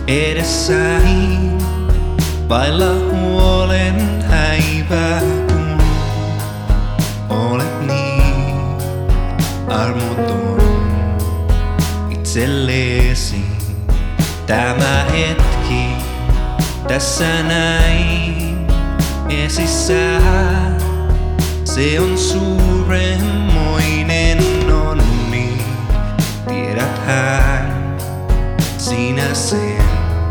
edessäni, vailla huolen häivää, kun olet niin armoton itsellesi. Tämä hetki tässä näin esissä, se on suuremmoinen onni. Tiedäthän sinä sen,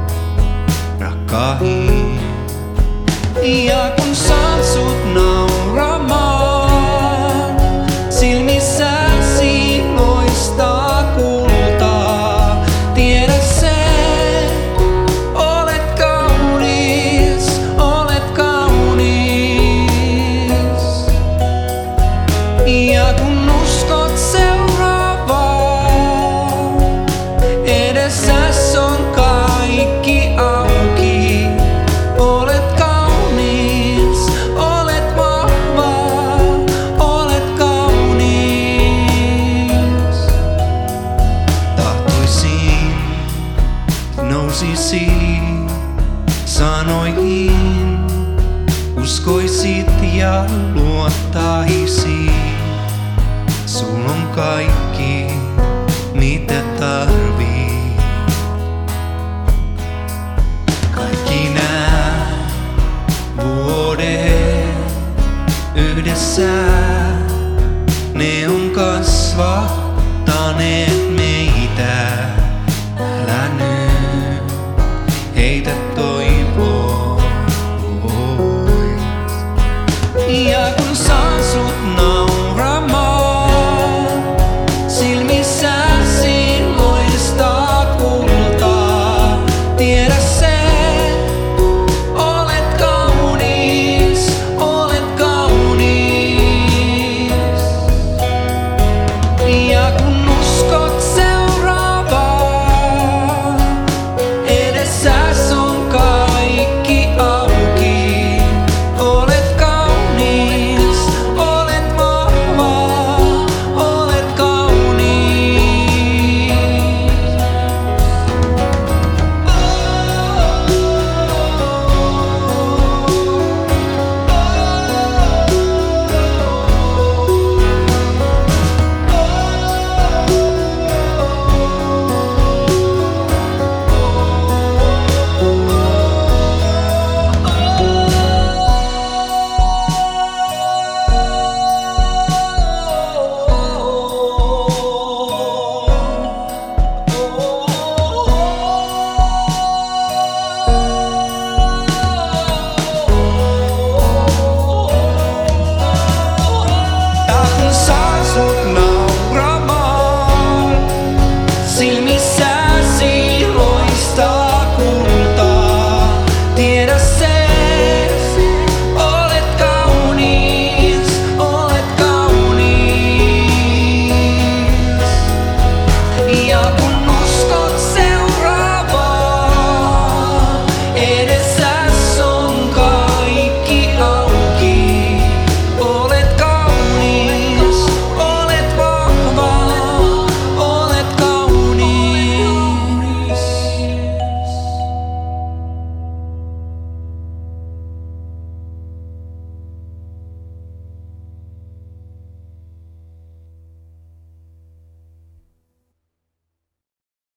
rakkain. Ja kun saan sut nauramaan, silmissäsi loistaa kultaa. Tiedä sen, olet kaunis, olet kaunis. Ja kun uskot seuraavaan, edessäs on kaikki auki. Olet kaunis, olet vahva, olet kaunis. Tahtoisin nousisi sanoihin, uskoisit ja luottaisit. Sul on kaikki, mitä tarvii. Kaikki nää vuodet yhdessä, ne on kasvattaneet